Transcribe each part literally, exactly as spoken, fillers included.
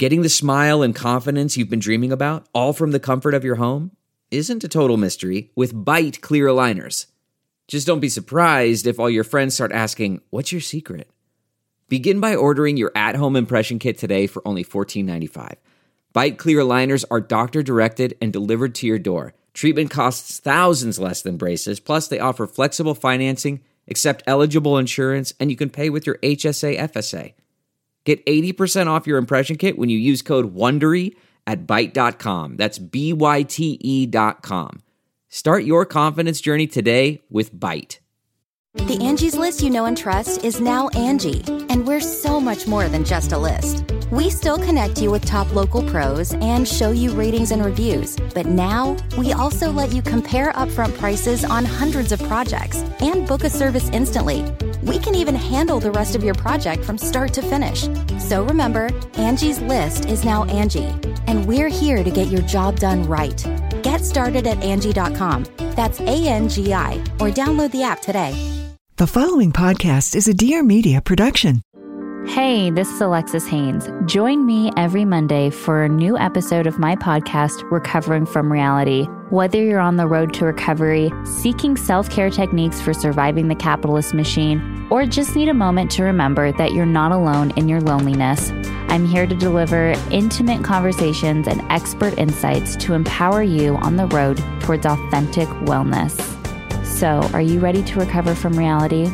Getting the smile and confidence you've been dreaming about, all from the comfort of your home, isn't a total mystery with Byte clear aligners. Just don't be surprised if all your friends start asking, "What's your secret?" Begin by ordering your at-home impression kit today for only fourteen ninety-five. Byte clear aligners are doctor-directed and delivered to your door. Treatment costs thousands less than braces, plus they offer flexible financing, accept eligible insurance, and you can pay with your H S A F S A. Get eighty percent off your impression kit when you use code WONDERY at byte dot com. That's B Y T E dot com. Start your confidence journey today with Byte. The Angie's List you know and trust is now Angie, and we're so much more than just a list. We still connect you with top local pros and show you ratings and reviews, but now we also let you compare upfront prices on hundreds of projects and book a service instantly. We can even handle the rest of your project from start to finish. So remember, Angie's List is now Angie, and we're here to get your job done right. Get started at Angie dot com. That's A N G I, or download the app today. The following podcast is a Dear Media production. Hey, this is Alexis Haynes. Join me every Monday for a new episode of my podcast, Recovering from Reality. Whether you're on the road to recovery, seeking self-care techniques for surviving the capitalist machine, or just need a moment to remember that you're not alone in your loneliness, I'm here to deliver intimate conversations and expert insights to empower you on the road towards authentic wellness. So, are you ready to recover from reality?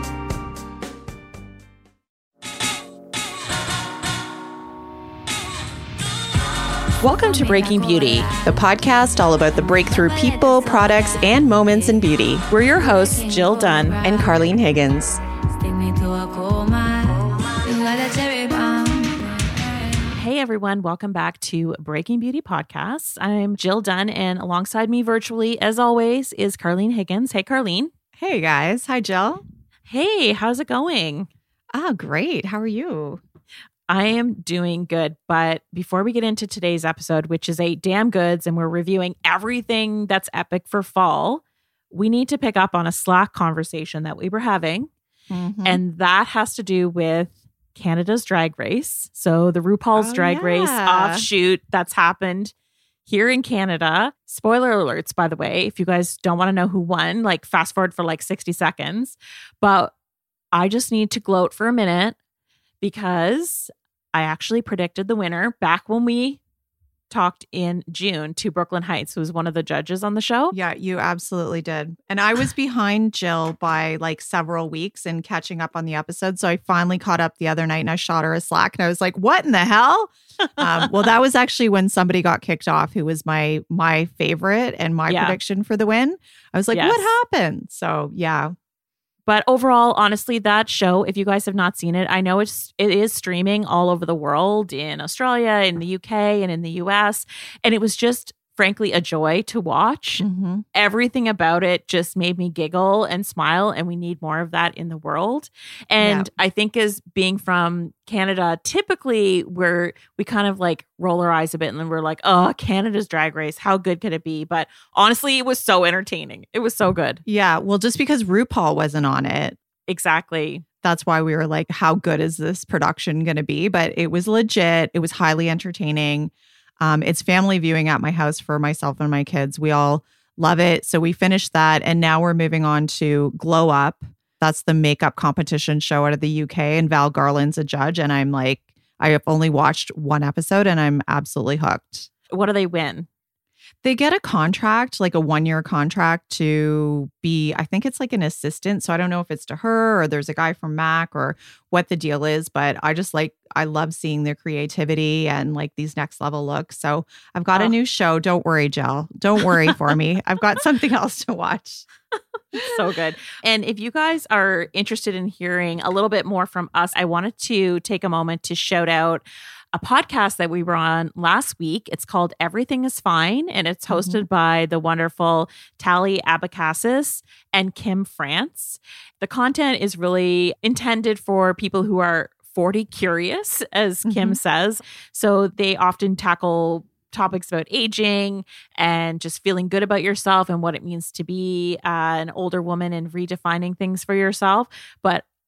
Welcome to Breaking Beauty, the podcast all about the breakthrough people, products, and moments in beauty. We're your hosts, Jill Dunn and Carlene Higgins. Hey everyone, welcome back to Breaking Beauty Podcast. I'm Jill Dunn, and alongside me virtually, as always, is Carlene Higgins. Hey Carlene. Hey guys. Hi Jill. Hey, how's it going? Ah, great. How are you? I am doing good, but before we get into today's episode, which is eight damn goods, and we're reviewing everything that's epic for fall, we need to pick up on a Slack conversation that we were having, mm-hmm. and that has to do with Canada's Drag Race. So the RuPaul's oh, Drag yeah. Race offshoot that's happened here in Canada. Spoiler alerts, by the way, if you guys don't want to know who won, like fast forward for like sixty seconds. But I just need to gloat for a minute because I actually predicted the winner back when we talked in June to Brooklyn Heights, who was one of the judges on the show. Yeah, you absolutely did. And I was behind Jill by like several weeks in catching up on the episode. So I finally caught up the other night and I shot her a Slack and I was like, what in the hell? um, well, that was actually when somebody got kicked off who was my my favorite and my yeah. prediction for the win. I was like, yes. what happened? So yeah. But overall, honestly, that show, if you guys have not seen it, I know it's it is streaming all over the world, in Australia, in the U K, and in the U S. And it was just, frankly, a joy to watch. Mm-hmm. Everything about it just made me giggle and smile, and we need more of that in the world. And yeah. I think as being from Canada, typically we're, we kind of like roll our eyes a bit and then we're like, oh, Canada's Drag Race, how good could it be? But honestly, it was so entertaining. It was so good. Yeah, well, just because RuPaul wasn't on it. Exactly. That's why we were like, how good is this production going to be? But it was legit. It was highly entertaining. Um, it's family viewing at my house for myself and my kids. We all love it. So we finished that. And now we're moving on to Glow Up. That's the makeup competition show out of the U K. And Val Garland's a judge. And I'm like, I have only watched one episode and I'm absolutely hooked. What do they win? They get a contract, like a one-year contract to be, I think it's like an assistant. So I don't know if it's to her or there's a guy from Mac or what the deal is. But I just like, I love seeing their creativity and like these next level looks. So I've got oh. a new show. Don't worry, Jill. Don't worry for me. I've got something else to watch. So good. And if you guys are interested in hearing a little bit more from us, I wanted to take a moment to shout out a podcast that we were on last week. It's called Everything is Fine, and it's hosted mm-hmm. by the wonderful Tally Abacassis and Kim France. The content is really intended for people who are forty curious, as mm-hmm. Kim says. So they often tackle topics about aging and just feeling good about yourself and what it means to be uh, an older woman and redefining things for yourself. But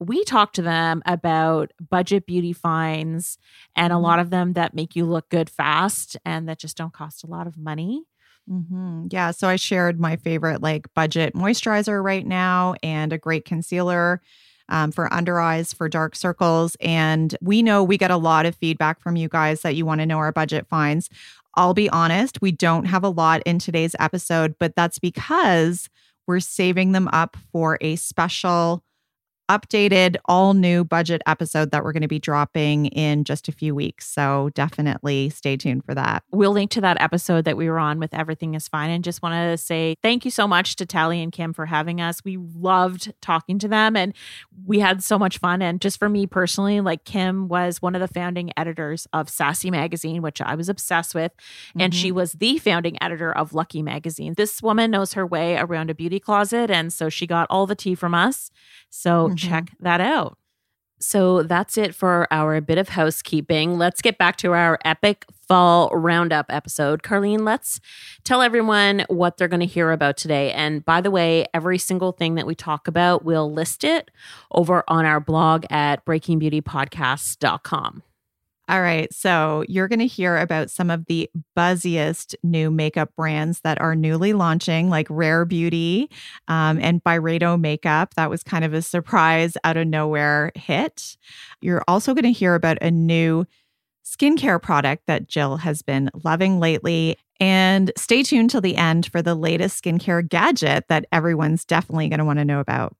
we talked to them about budget beauty finds and a lot of them that make you look good fast and that just don't cost a lot of money. Mm-hmm. Yeah. So I shared my favorite like budget moisturizer right now and a great concealer um, for under eyes for dark circles. And we know we get a lot of feedback from you guys that you want to know our budget finds. I'll be honest, we don't have a lot in today's episode, but that's because we're saving them up for a special updated, all new budget episode that we're going to be dropping in just a few weeks. So definitely stay tuned for that. We'll link to that episode that we were on with Everything is Fine. And just want to say thank you so much to Tally and Kim for having us. We loved talking to them and we had so much fun. And just for me personally, like Kim was one of the founding editors of Sassy Magazine, which I was obsessed with. And mm-hmm. she was the founding editor of Lucky Magazine. This woman knows her way around a beauty closet. And so she got all the tea from us. So mm-hmm. check that out. So that's it for our bit of housekeeping. Let's get back to our epic fall roundup episode. Carlene, let's tell everyone what they're going to hear about today. And by the way, every single thing that we talk about, we'll list it over on our blog at breaking beauty podcast dot com. All right. So you're going to hear about some of the buzziest new makeup brands that are newly launching, like Rare Beauty um, and Byredo Makeup. That was kind of a surprise out of nowhere hit. You're also going to hear about a new skincare product that Jill has been loving lately. And stay tuned till the end for the latest skincare gadget that everyone's definitely going to want to know about.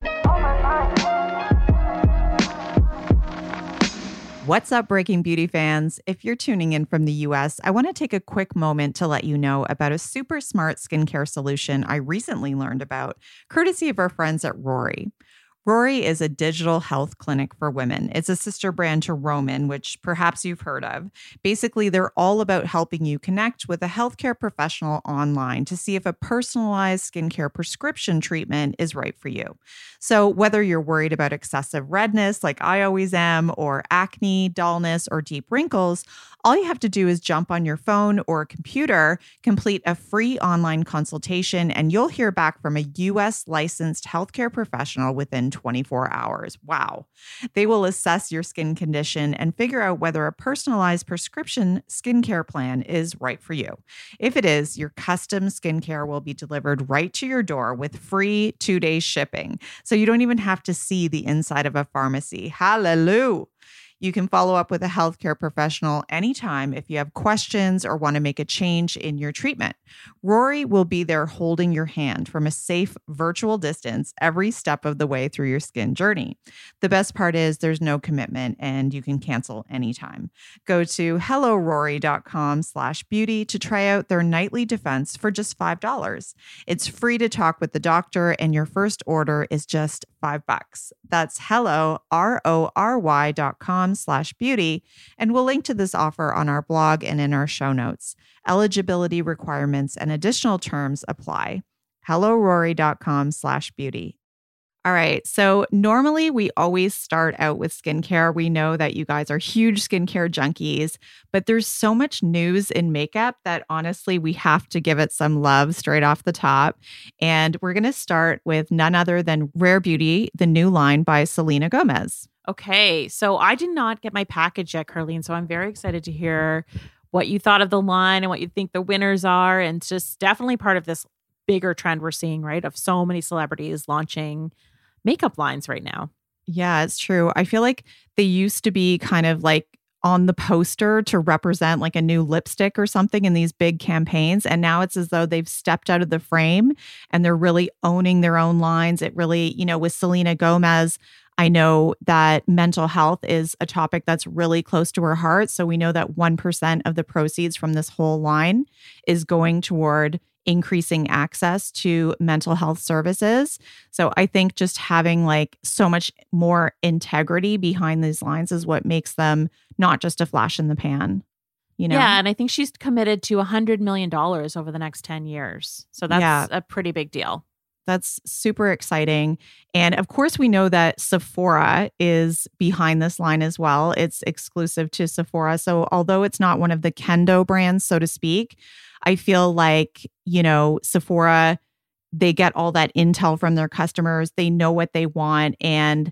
What's up, Breaking Beauty fans? If you're tuning in from the U S, I want to take a quick moment to let you know about a super smart skincare solution I recently learned about, courtesy of our friends at Rory. Rory is a digital health clinic for women. It's a sister brand to Roman, which perhaps you've heard of. Basically, they're all about helping you connect with a healthcare professional online to see if a personalized skincare prescription treatment is right for you. So whether you're worried about excessive redness, like I always am, or acne, dullness, or deep wrinkles, all you have to do is jump on your phone or computer, complete a free online consultation, and you'll hear back from a U S licensed healthcare professional within twenty-four hours. Wow. They will assess your skin condition and figure out whether a personalized prescription skincare plan is right for you. If it is, your custom skincare will be delivered right to your door with free two-day shipping. So you don't even have to see the inside of a pharmacy. Hallelujah. You can follow up with a healthcare professional anytime if you have questions or want to make a change in your treatment. Rory will be there holding your hand from a safe virtual distance every step of the way through your skin journey. The best part is there's no commitment and you can cancel anytime. Go to hellorory.com slash beauty to try out their nightly defense for just five dollars. It's free to talk with the doctor and your first order is just five bucks. That's hello, R O R Y dot com slash beauty. And we'll link to this offer on our blog and in our show notes. Eligibility requirements and additional terms apply. hellorory.com slash beauty. All right. So normally we always start out with skincare. We know that you guys are huge skincare junkies, but there's so much news in makeup that honestly, we have to give it some love straight off the top. And we're going to start with none other than Rare Beauty, the new line by Selena Gomez. Okay. So I did not get my package yet, Carlene. So I'm very excited to hear what you thought of the line and what you think the winners are. And it's just definitely part of this bigger trend we're seeing, right? Of so many celebrities launching makeup lines right now. Yeah, it's true. I feel like they used to be kind of like on the poster to represent like a new lipstick or something in these big campaigns. And now it's as though they've stepped out of the frame and they're really owning their own lines. It really, you know, with Selena Gomez, I know that mental health is a topic that's really close to her heart. So we know that one percent of the proceeds from this whole line is going toward increasing access to mental health services. So I think just having like so much more integrity behind these lines is what makes them not just a flash in the pan. You know? Yeah, and I think she's committed to one hundred million dollars over the next ten years. So that's yeah. a pretty big deal. That's super exciting. And of course, we know that Sephora is behind this line as well. It's exclusive to Sephora. So although it's not one of the Kendo brands, so to speak, I feel like, you know, Sephora, they get all that intel from their customers. They know what they want. And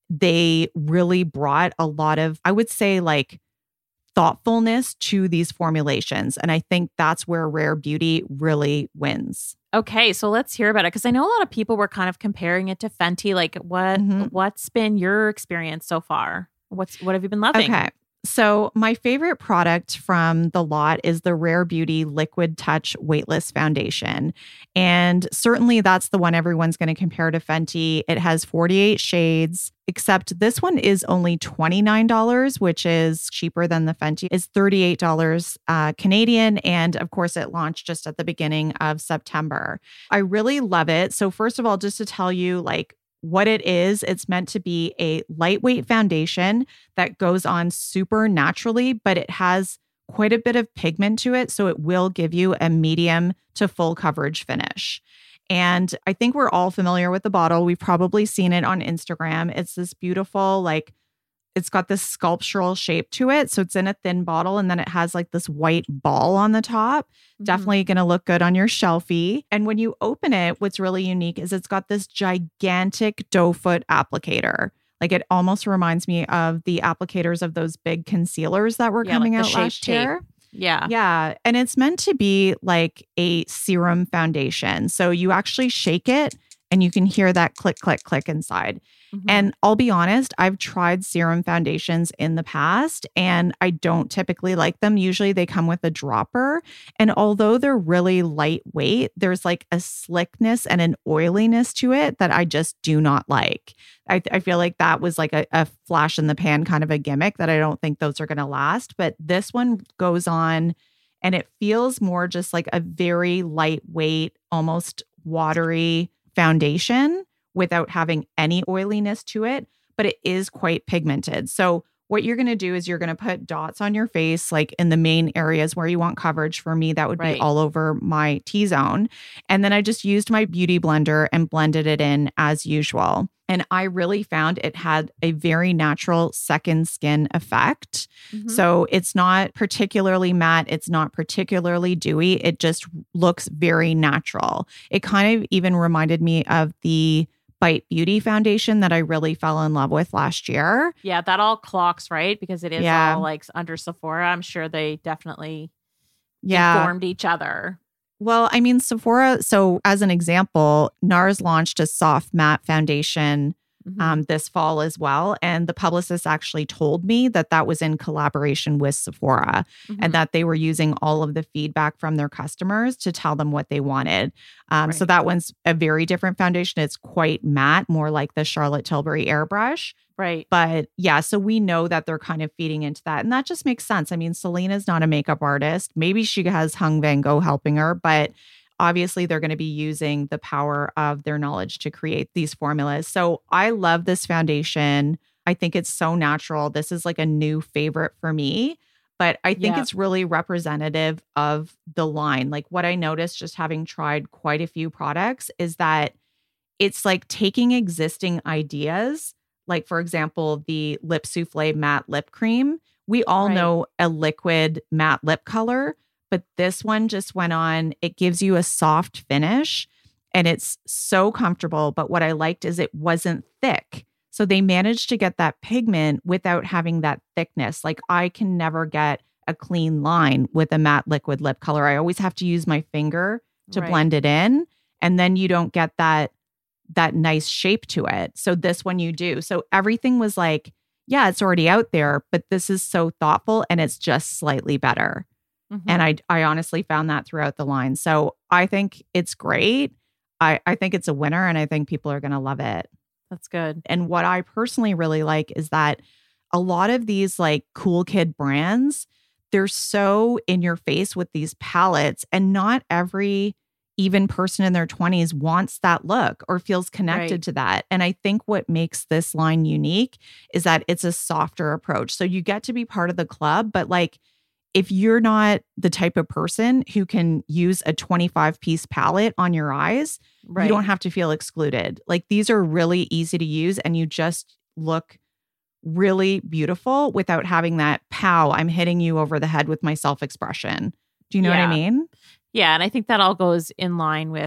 they really brought a lot of, I would say, like thoughtfulness to these formulations. And I think that's where Rare Beauty really wins. Okay, so let's hear about it, because I know a lot of people were kind of comparing it to Fenty. Like, what Mm-hmm. what's been your experience so far? What's what have you been loving? Okay. So my favorite product from the lot is the Rare Beauty Liquid Touch Weightless Foundation. And certainly that's the one everyone's going to compare to Fenty. It has forty-eight shades, except this one is only twenty-nine dollars, which is cheaper than the Fenty. It's thirty-eight dollars uh, Canadian. And of course, it launched just at the beginning of September. I really love it. So first of all, just to tell you, like, what it is, it's meant to be a lightweight foundation that goes on super naturally, but it has quite a bit of pigment to it. So it will give you a medium to full coverage finish. And I think we're all familiar with the bottle. We've probably seen it on Instagram. It's this beautiful, like, it's got this sculptural shape to it. So it's in a thin bottle, and then it has like this white ball on the top. Mm-hmm. Definitely going to look good on your shelfie. And when you open it, what's really unique is it's got this gigantic doe foot applicator. Like, it almost reminds me of the applicators of those big concealers that were yeah, coming like out last tape. year. Yeah. Yeah. And it's meant to be like a serum foundation. So you actually shake it and you can hear that click, click, click inside. Mm-hmm. And I'll be honest, I've tried serum foundations in the past and I don't typically like them. Usually they come with a dropper. And although they're really lightweight, there's like a slickness and an oiliness to it that I just do not like. I, I feel like that was like a, a flash in the pan kind of a gimmick that I don't think those are going to last. But this one goes on and it feels more just like a very lightweight, almost watery foundation without having any oiliness to it, but it is quite pigmented. So what you're going to do is you're going to put dots on your face, like in the main areas where you want coverage. For me, that would right. be all over my T-zone. And then I just used my beauty blender and blended it in as usual. And I really found it had a very natural second skin effect. Mm-hmm. So it's not particularly matte. It's not particularly dewy. It just looks very natural. It kind of even reminded me of the Bite Beauty foundation that I really fell in love with last year. Yeah, that all clocks, right? Because it is yeah. all like under Sephora. I'm sure they definitely yeah. informed each other. Well, I mean, Sephora, so as an example, NARS launched a soft matte foundation mm-hmm. um, this fall as well. And the publicist actually told me that that was in collaboration with Sephora mm-hmm. and that they were using all of the feedback from their customers to tell them what they wanted. Um, right. So that one's a very different foundation. It's quite matte, more like the Charlotte Tilbury Airbrush. Right. But yeah, so we know that they're kind of feeding into that. And that just makes sense. I mean, Selena's not a makeup artist. Maybe she has Hung Van Gogh helping her, but obviously they're going to be using the power of their knowledge to create these formulas. So I love this foundation. I think it's so natural. This is like a new favorite for me, but I think yeah. it's really representative of the line. Like what I noticed just having tried quite a few products is that it's like taking existing ideas. Like, for example, the Lip Souffle Matte Lip Cream. We all right. know a liquid matte lip color, but this one just went on. It gives you a soft finish and it's so comfortable. But what I liked is it wasn't thick. So they managed to get that pigment without having that thickness. Like I can never get a clean line with a matte liquid lip color. I always have to use my finger to right. blend it in. And then you don't get that that nice shape to it. So this one you do. So everything was like, yeah, it's already out there, but this is so thoughtful and it's just slightly better. Mm-hmm. And I I honestly found that throughout the line. So I think it's great. I, I think it's a winner and I think people are going to love it. That's good. And what I personally really like is that a lot of these like cool kid brands, they're so in your face with these palettes and not every even person in their twenties wants that look or feels connected right. to that. And I think what makes this line unique is that it's a softer approach. So you get to be part of the club, but like if you're not the type of person who can use a twenty-five piece palette on your eyes, right. you don't have to feel excluded. Like these are really easy to use and you just look really beautiful without having that pow, I'm hitting you over the head with my self-expression. Do you know yeah. what I mean? Yeah, and I think that all goes in line with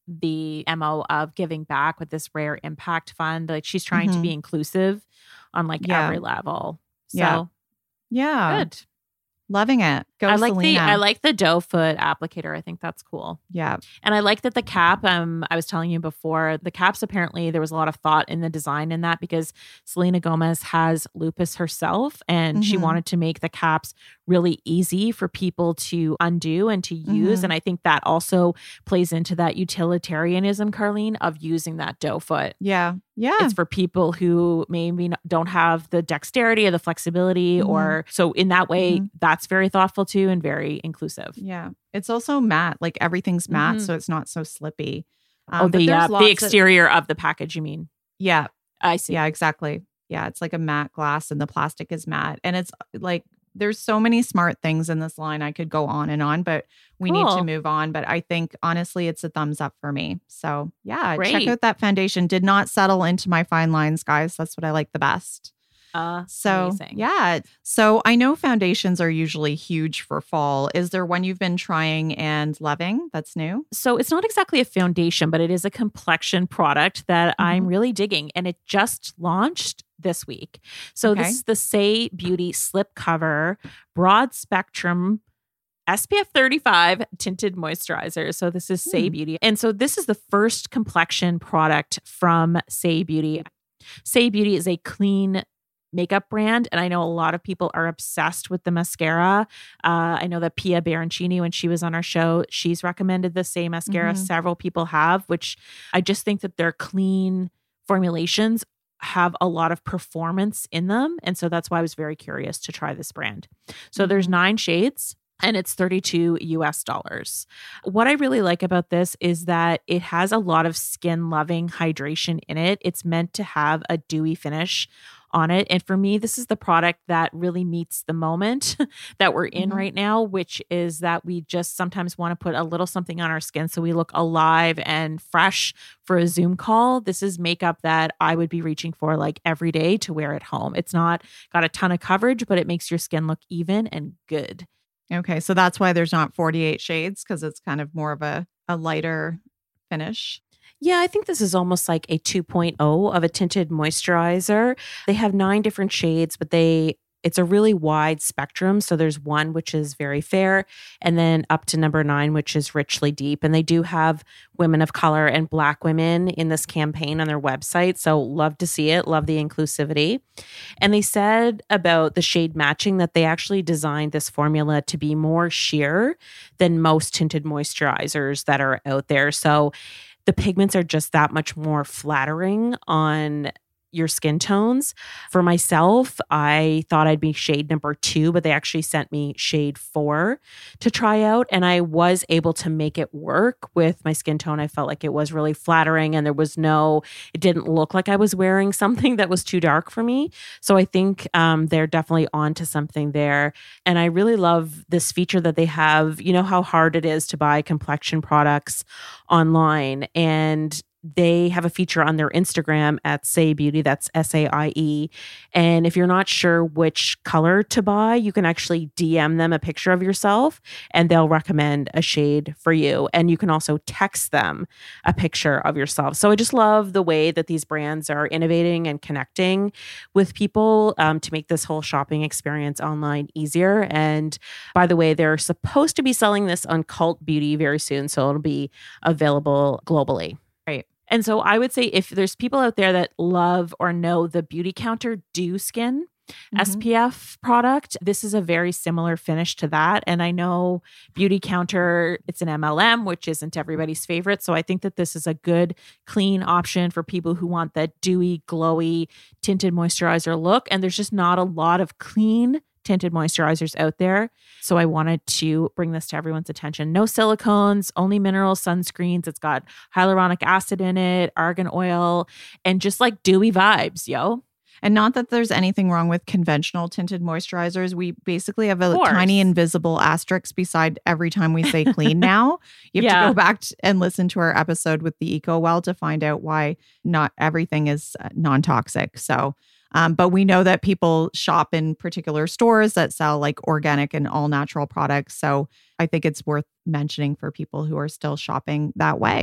the M O of giving back with this Rare Impact Fund. Like she's trying Mhm. to be inclusive on like Yeah. every level. So Yeah. Yeah. good. Loving it. Go I like Selena. the I like the doe foot applicator. I think that's cool. Yeah. And I like that the cap, um, I was telling you before, the caps, apparently there was a lot of thought in the design in that because Selena Gomez has lupus herself and she Mhm. wanted to make the caps really easy for people to undo and to use. Mhm. And I think that also plays into that utilitarianism, Carlene, of using that doe foot. Yeah. Yeah. It's for people who maybe not- don't have the dexterity or the flexibility, Mhm. or so in that way, Mhm. that's very thoughtful too and very inclusive. Yeah. It's also matte. Like everything's matte, Mhm. so it's not so slippy. oh, Um, but the there's uh, the lots of- exterior of the package, you mean? yeah. I see. Yeah, exactly. Yeah, it's like a matte glass and the plastic is matte. And it's like there's so many smart things in this line. I could go on and on, but we need to Cool. move on. But I think honestly, it's a thumbs up for me. So yeah, check Great. out that foundation. Did not settle into my fine lines, guys. That's what I like the best. Uh, So amazing. yeah. So I know foundations are usually huge for fall. Is there one you've been trying and loving that's new? So it's not exactly a foundation, but it is a complexion product that I'm really digging. And it just launched this week. So Okay. this is the Say Beauty Slip Cover Broad Spectrum S P F thirty-five tinted moisturizer. So this is Say Hmm. Beauty. And so this is the first complexion product from Say Beauty. Say Beauty is a clean makeup brand. And I know a lot of people are obsessed with the mascara. Uh, I know that Pia Baroncini, when she was on our show, she's recommended the same mascara. Mhm. Several people have, which I just think that their clean formulations have a lot of performance in them. And so that's why I was very curious to try this brand. So there's nine shades. And it's thirty-two U S dollars. What I really like about this is that it has a lot of skin loving hydration in it. It's meant to have a dewy finish on it. And for me, this is the product that really meets the moment that we're in Mhm. right now, which is that we just sometimes want to put a little something on our skin so we look alive and fresh for a Zoom call. This is makeup that I would be reaching for like every day to wear at home. It's not got a ton of coverage, but it makes your skin look even and good. Okay. So that's why there's not forty-eight shades because it's kind of more of a, a lighter finish. Yeah, I think this is almost like a two point oh of a tinted moisturizer. They have nine different shades, but they it's a really wide spectrum. So there's one which is very fair, and then up to number nine, which is richly deep. And they do have women of color and Black women in this campaign on their website. So love to see it. Love the inclusivity. And they said about the shade matching that they actually designed this formula to be more sheer than most tinted moisturizers that are out there. So the pigments are just that much more flattering on your skin tones. For myself, I thought I'd be shade number two, but they actually sent me shade four to try out. And I was able to make it work with my skin tone. I felt like it was really flattering and there was no, it didn't look like I was wearing something that was too dark for me. So I think um, they're definitely onto something there. And I really love this feature that they have. You know how hard it is to buy complexion products online, and they have a feature on their Instagram at Say Beauty, that's S A I E. And if you're not sure which color to buy, you can actually D M them a picture of yourself and they'll recommend a shade for you. And you can also text them a picture of yourself. So I just love the way that these brands are innovating and connecting with people um, to make this whole shopping experience online easier. And by the way, they're supposed to be selling this on Cult Beauty very soon. So it'll be available globally. Right. And so I would say if there's people out there that love or know the Beauty Counter Dew Skin Mhm. S P F product, this is a very similar finish to that. And I know Beauty Counter, it's an M L M, which isn't everybody's favorite. So I think that this is a good, clean option for people who want that dewy, glowy, tinted moisturizer look. And there's just not a lot of clean tinted moisturizers out there. So I wanted to bring this to everyone's attention. No silicones, only mineral sunscreens. It's got hyaluronic acid in it, argan oil, and just like dewy vibes, yo. And not that there's anything wrong with conventional tinted moisturizers. We basically have a course. tiny invisible asterisk beside every time we say clean now. You have Yeah. to go back t- and listen to our episode with the Eco Well to find out why not everything is uh, non-toxic. So, um, but we know that people shop in particular stores that sell like organic and all natural products. So I think it's worth mentioning for people who are still shopping that way.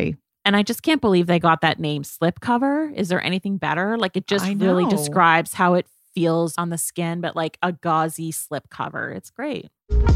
And I just can't believe they got that name Slipcover. Is there anything better? Like it just I really know. describes how it feels on the skin, but like a gauzy slipcover. It's great.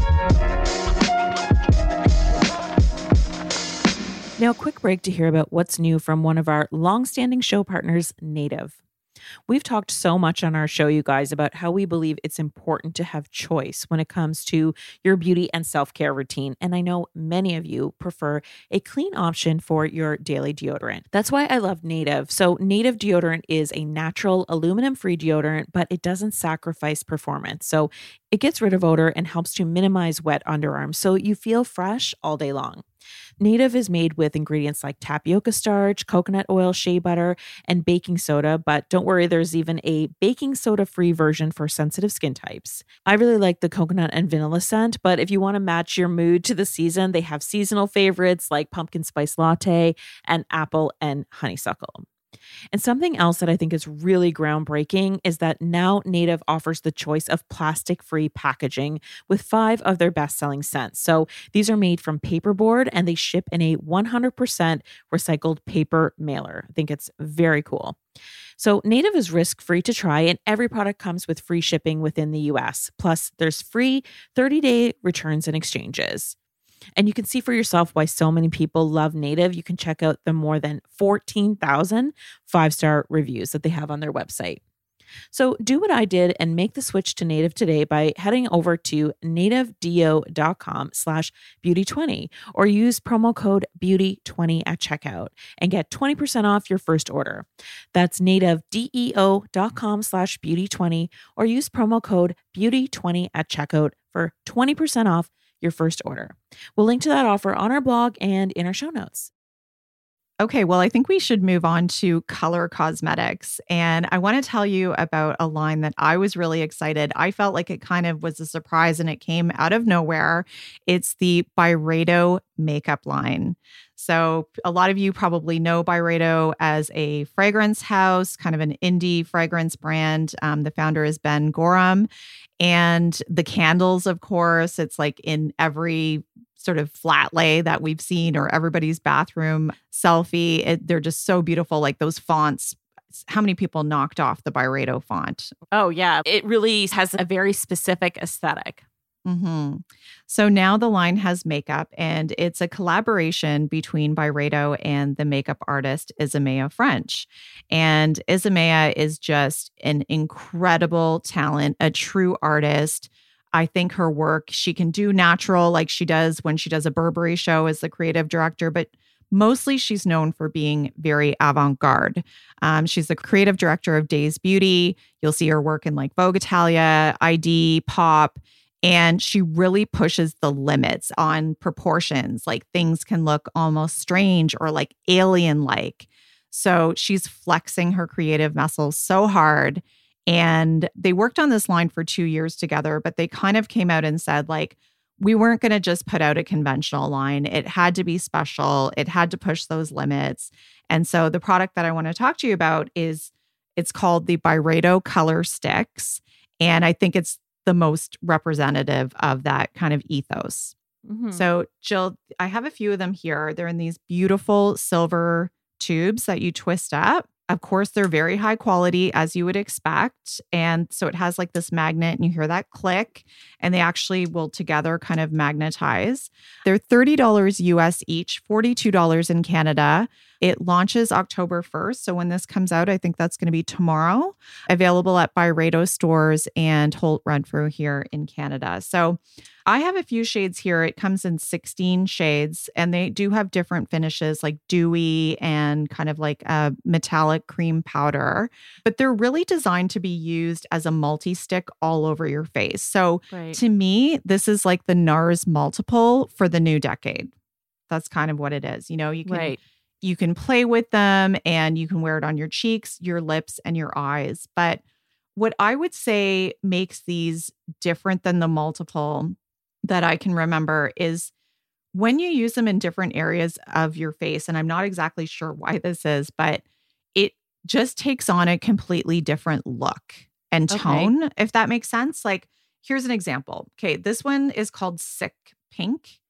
Now, a quick break to hear about what's new from one of our longstanding show partners, Native. We've talked so much on our show, you guys, about how we believe it's important to have choice when it comes to your beauty and self-care routine. And I know many of you prefer a clean option for your daily deodorant. That's why I love Native. So Native deodorant is a natural aluminum-free deodorant, but it doesn't sacrifice performance. So it gets rid of odor and helps to minimize wet underarms so you feel fresh all day long. Native is made with ingredients like tapioca starch, coconut oil, shea butter, and baking soda, but don't worry, there's even a baking soda-free version for sensitive skin types. I really like the coconut and vanilla scent, but if you want to match your mood to the season, they have seasonal favorites like pumpkin spice latte and apple and honeysuckle. And something else that I think is really groundbreaking is that now Native offers the choice of plastic-free packaging with five of their best-selling scents. So these are made from paperboard and they ship in a one hundred percent recycled paper mailer. I think it's very cool. So Native is risk-free to try and every product comes with free shipping within the U S. Plus, there's free thirty-day returns and exchanges. And you can see for yourself why so many people love Native. You can check out the more than fourteen thousand five-star reviews that they have on their website. So do what I did and make the switch to Native today by heading over to nativedeo.com slash beauty20 or use promo code beauty twenty at checkout and get twenty percent off your first order. That's nativedeo.com slash beauty20 or use promo code beauty twenty at checkout for twenty percent off your first order. We'll link to that offer on our blog and in our show notes. Okay, well, I think we should move on to color cosmetics. And I want to tell you about a line that I was really excited. I felt like it kind of was a surprise and it came out of nowhere. It's the Byredo makeup line. So a lot of you probably know Byredo as a fragrance house, kind of an indie fragrance brand. Um, the founder is Ben Gorham. And the candles, of course, it's like in every sort of flat lay that we've seen or everybody's bathroom selfie. It, they're just so beautiful. Like those fonts. How many people knocked off the Byredo font? Oh, yeah. It really has a very specific aesthetic. Mm-hmm. So now the line has makeup, and it's a collaboration between Byredo and the makeup artist Isamaya French. And Isamaya is just an incredible talent, a true artist. I think her work, she can do natural like she does when she does a Burberry show as the creative director, but mostly she's known for being very avant-garde. Um, she's the creative director of Days Beauty. You'll see her work in like Vogue Italia, I D, Pop. And she really pushes the limits on proportions. Like things can look almost strange or like alien-like. So she's flexing her creative muscles so hard. And they worked on this line for two years together, but they kind of came out and said, like, we weren't going to just put out a conventional line. It had to be special. It had to push those limits. And so the product that I want to talk to you about is, it's called the Byredo Color Sticks. And I think it's the most representative of that kind of ethos. Mm-hmm. So Jill, I have a few of them here. They're in these beautiful silver tubes that you twist up. Of course, they're very high quality, as you would expect. And so it has like this magnet and you hear that click, and they actually will together kind of magnetize. They're thirty dollars U S each, forty-two dollars in Canada. It launches October first. So when this comes out, I think that's going to be tomorrow. Available at Byredo stores and Holt Renfrew here in Canada. So I have a few shades here. It comes in sixteen shades, and they do have different finishes like dewy and kind of like a metallic cream powder. But they're really designed to be used as a multi-stick all over your face. So right. To me, this is like the NARS multiple for the new decade. That's kind of what it is. You know, you can... Right. You can play with them and you can wear it on your cheeks, your lips, and your eyes. But what I would say makes these different than the multiple that I can remember is when you use them in different areas of your face, and I'm not exactly sure why this is, but it just takes on a completely different look and tone, okay. If that makes sense. Like, here's an example. Okay, this one is called Sick Pink.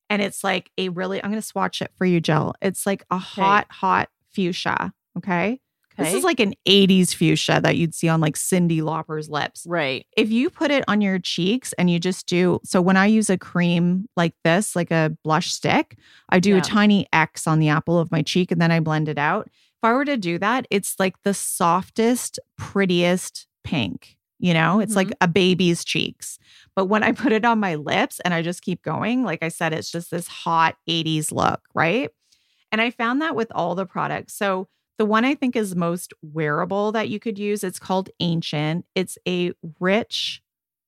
And it's like a really, I'm going to swatch it for you, Jill. It's like a hot, hot fuchsia. Okay? okay. This is like an eighties fuchsia that you'd see on like Cyndi Lauper's lips. Right. If you put it on your cheeks and you just do, so when I use a cream like this, like a blush stick, I do Yeah. a tiny X on the apple of my cheek and then I blend it out. If I were to do that, it's like the softest, prettiest pink. You know, it's Mhm. like a baby's cheeks. But when I put it on my lips and I just keep going, like I said, it's just this hot eighties look, right? And I found that with all the products. So the one I think is most wearable that you could use, it's called Ancient. It's a rich,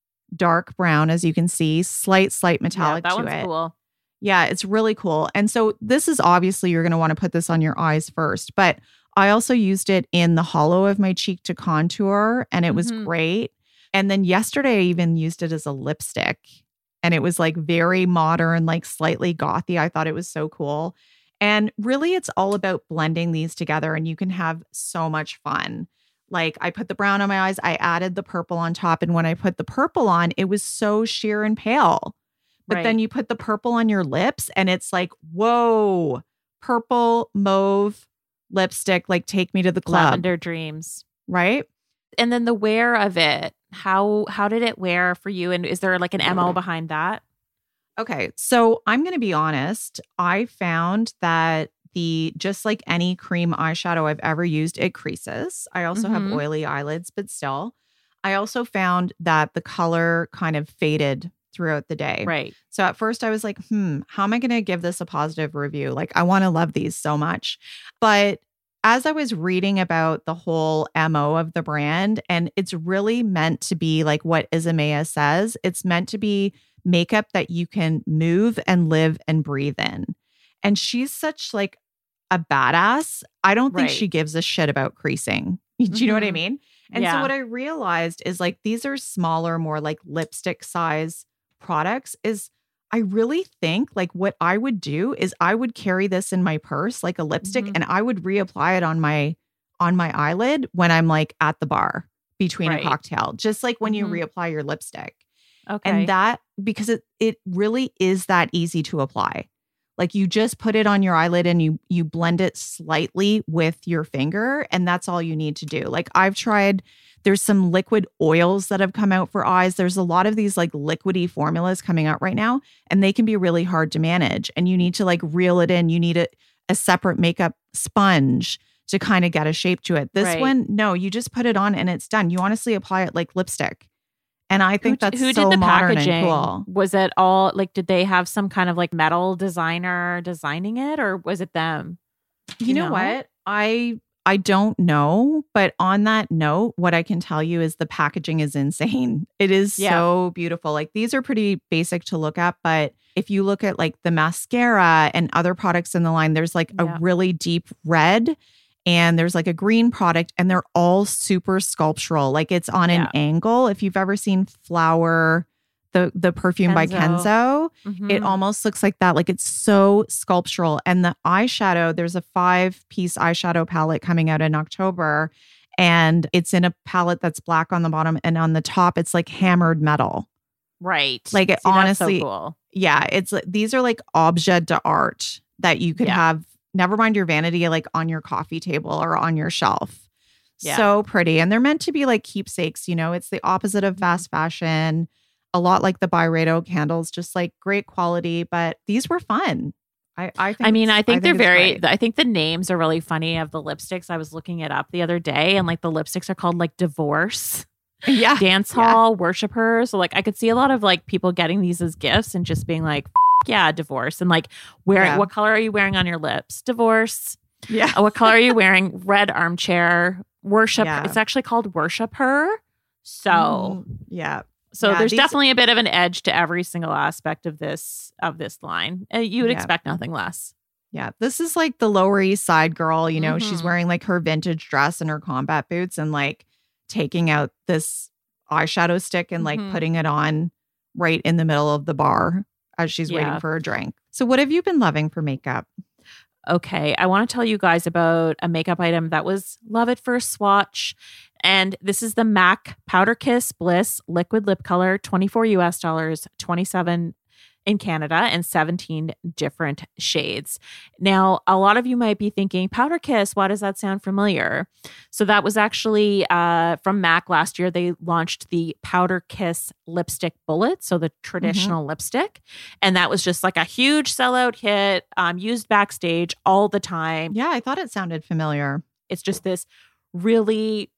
dark brown, as you can see, slight, slight metallic yeah, that to one's it. cool. Yeah, it's really cool. And so this is obviously you're going to want to put this on your eyes first, but I also used it in the hollow of my cheek to contour and it was Mhm. great. And then yesterday I even used it as a lipstick and it was like very modern, like slightly gothy. I thought it was so cool. And really it's all about blending these together and you can have so much fun. Like I put the brown on my eyes, I added the purple on top. And when I put the purple on, it was so sheer and pale. But Right. then you put the purple on your lips and it's like, whoa, purple, mauve lipstick, like take me to the club, Lavender Dreams. right? And then the wear of it, how how did it wear for you? And is there like an M O behind that? Okay, so I'm going to be honest. I found that the, just like any cream eyeshadow I've ever used, it creases. I also Mhm. have oily eyelids, but still. I also found that the color kind of faded throughout the day. Right. So at first I was like, hmm, how am I going to give this a positive review? Like, I want to love these so much. But as I was reading about the whole M O of the brand, and it's really meant to be like what Isamaya says, it's meant to be makeup that you can move and live and breathe in. And she's such like a badass. I don't think Right. she gives a shit about creasing. Do you know what I Mhm. mean? And Yeah. so what I realized is like these are smaller, more like lipstick size products is I really think like what I would do is I would carry this in my purse like a lipstick Mhm. and I would reapply it on my on my eyelid when I'm like at the bar between Right. a cocktail, just like when Mhm. you reapply your lipstick. Okay. And that because it it really is that easy to apply. Like you just put it on your eyelid and you you blend it slightly with your finger and that's all you need to do. Like I've tried there's some liquid oils that have come out for eyes. There's a lot of these like liquidy formulas coming out right now and they can be really hard to manage and you need to like reel it in. You need a, a separate makeup sponge to kind of get a shape to it. This Right. one, no, you just put it on and it's done. You honestly apply it like lipstick. And I think who, that's who so did the modern packaging? and cool. Was it all like? Did they have some kind of like metal designer designing it, or was it them? You You know know? what? I I don't know, but on that note, what I can tell you is the packaging is insane. It is Yeah. so beautiful. Like these are pretty basic to look at, but if you look at like the mascara and other products in the line, there's like Yeah. a really deep red and there's like a green product and they're all super sculptural. Like it's on an Yeah. angle. If you've ever seen Flower, the the perfume by Kenzo. Kenzo, it Mhm. almost looks like that. Like it's so sculptural. And the eyeshadow, there's a five piece eyeshadow palette coming out in October. And it's in a palette that's black on the bottom. And on the top, it's like hammered metal. Right. Like it See, that's honestly, so cool. yeah, it's like these are like objet d'art that you could Yeah. have, never mind your vanity, like on your coffee table or on your shelf. Yeah. So pretty. And they're meant to be like keepsakes, you know, it's the opposite of fast fashion. A lot like the Byredo candles, just like great quality, but these were fun. I, I think I mean, it's- I think they're it's very. great. I think the names are really funny of the lipsticks. I was looking it up the other day, and like the lipsticks are called like Divorce, yeah. Dance Yeah. Hall, Worshipper. So like I could see a lot of like people getting these as gifts and just being like, "F- yeah, divorce, and like wearing Yeah. what color are you wearing on your lips? Divorce. Yeah. Oh, what color are you wearing? Red armchair. Worship. Yeah. It's actually called Worship Her. So. Mm, yeah. So Yeah, there's these- definitely a bit of an edge to every single aspect of this of this line. Uh, you would Yeah. expect nothing less. Yeah. This is like the Lower East Side girl, you know, she's Mhm. wearing like her vintage dress and her combat boots and like taking out this eyeshadow stick and like Mhm. putting it on right in the middle of the bar as she's Yeah. waiting for a drink. So what have you been loving for makeup? Okay, I want to tell you guys about a makeup item that was love at first swatch. And this is the MAC Powder Kiss Bliss Liquid Lip Color, twenty-four U S dollars, twenty-seven in Canada and seventeen different shades. Now, a lot of you might be thinking, Powder Kiss, why does that sound familiar? So that was actually uh, from MAC last year. They launched the Powder Kiss lipstick bullet, so the traditional mm-hmm. lipstick. And that was just like a huge sellout hit, um, used backstage all the time. Yeah, I thought it sounded familiar. It's just this really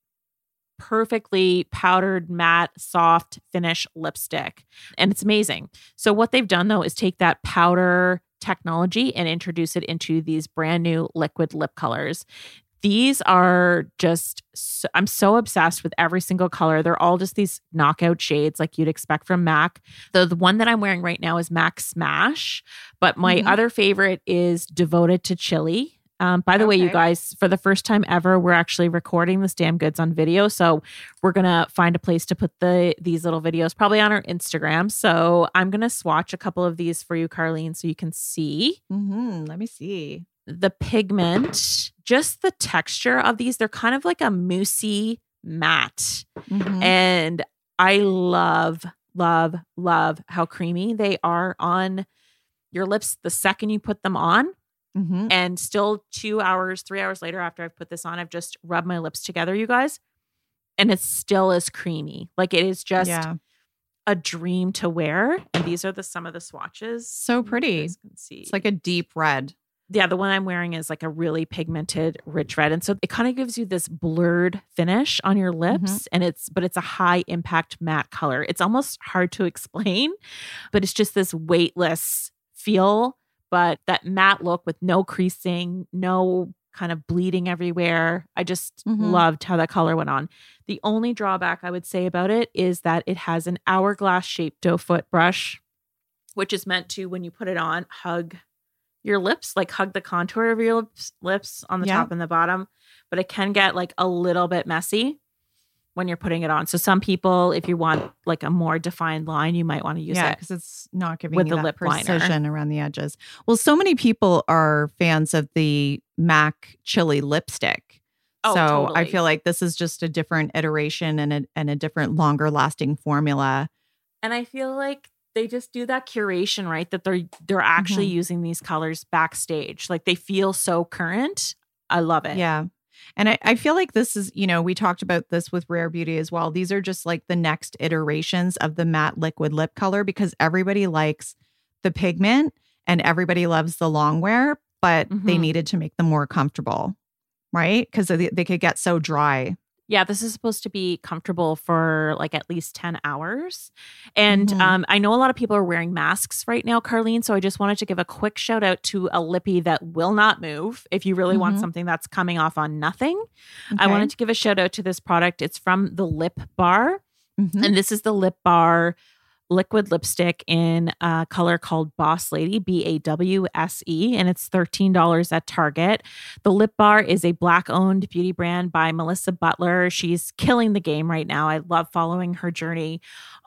perfectly powdered, matte, soft finish lipstick. And it's amazing. So what they've done though is take that powder technology and introduce it into these brand new liquid lip colors. These are just, so, I'm so obsessed with every single color. They're all just these knockout shades like you'd expect from MAC. The, the one that I'm wearing right now is MAC Smash, but my mm-hmm. other favorite is Devoted to Chili. Um, by the okay. way, you guys, for the first time ever, we're actually recording this damn goods on video. So we're going to find a place to put the these little videos, probably on our Instagram. So I'm going to swatch a couple of these for you, Carlene, so you can see. Mm-hmm. Let me see. The pigment, just the texture of these. They're kind of like a moussey matte. Mm-hmm. And I love, love, love how creamy they are on your lips the second you put them on. Mm-hmm. And still two hours, three hours later after I've put this on, I've just rubbed my lips together, you guys. And it's still as creamy. Like it is just yeah. a dream to wear. And these are the some of the swatches. So pretty. You guys can see. It's like a deep red. Yeah, the one I'm wearing is like a really pigmented, rich red. And so it kind of gives you this blurred finish on your lips. Mm-hmm. And it's, but it's a high impact matte color. It's almost hard to explain, but it's just this weightless feel. But that matte look with no creasing, no kind of bleeding everywhere. I just mm-hmm. loved how that color went on. The only drawback I would say about it is that it has an hourglass shaped doe foot brush, which is meant to, when you put it on, hug your lips, like hug the contour of your lips, lips on the yeah. top and the bottom. But it can get like a little bit messy when you're putting it on. So some people, if you want like a more defined line, you might want to use yeah, it. Yeah, because it's not giving with you the that lip precision liner around the edges. Well, so many people are fans of the MAC Chili lipstick. Oh, so totally. I feel like this is just a different iteration and a, and a different longer lasting formula. And I feel like they just do that curation, right? That they're they're actually mm-hmm. using these colors backstage. Like they feel so current. I love it. Yeah. And I, I feel like this is, you know, we talked about this with Rare Beauty as well. These are just like the next iterations of the matte liquid lip color because everybody likes the pigment and everybody loves the long wear, but mm-hmm. they needed to make them more comfortable, right? Because they, they could get so dry. Yeah, this is supposed to be comfortable for like at least ten hours. And Mm-hmm. um, I know a lot of people are wearing masks right now, Carlene. So I just wanted to give a quick shout out to a lippy that will not move. If you really want Mhm. something that's coming off on nothing, I Okay. wanted to give a shout out to this product. It's from the Lip Bar. Mhm. And this is the Lip Bar liquid lipstick in a color called Boss Lady, B A W S E, and it's thirteen dollars at Target. The Lip Bar is a Black-owned beauty brand by Melissa Butler. She's killing the game right now. I love following her journey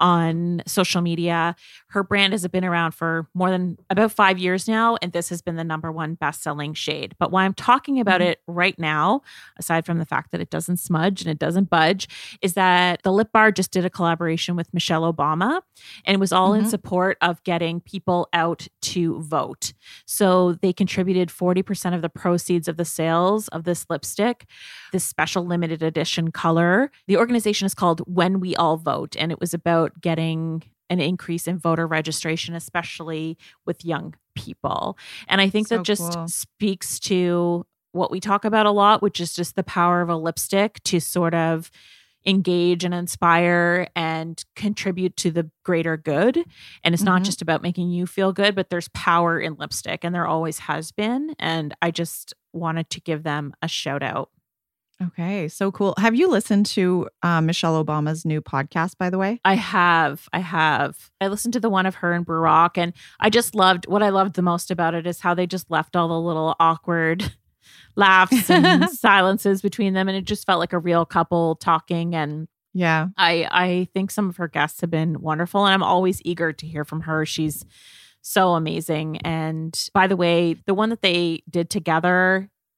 on social media. Her brand has been around for more than about five years now, and this has been the number one best-selling shade. But why I'm talking about Mhm. it right now, aside from the fact that it doesn't smudge and it doesn't budge, is that the Lip Bar just did a collaboration with Michelle Obama. And it was all in Mhm. support of getting people out to vote. So they contributed forty percent of the proceeds of the sales of this lipstick, this special limited edition color. The organization is called When We All Vote, and it was about getting an increase in voter registration, especially with young people. And I think So that just cool. speaks to what we talk about a lot, which is just the power of a lipstick to sort of engage and inspire and contribute to the greater good. And it's not Mhm. just about making you feel good, but there's power in lipstick, and there always has been. And I just wanted to give them a shout out. Okay, so cool. Have you listened to uh, Michelle Obama's new podcast, by the way? I have, I have. I listened to the one of her and Barack, and I just loved, what I loved the most about it is how they just left all the little awkward laughs and silences between them. And it just felt like a real couple talking. And Yeah. I, I think some of her guests have been wonderful, and I'm always eager to hear from her. She's so amazing. And by the way, the one that they did together,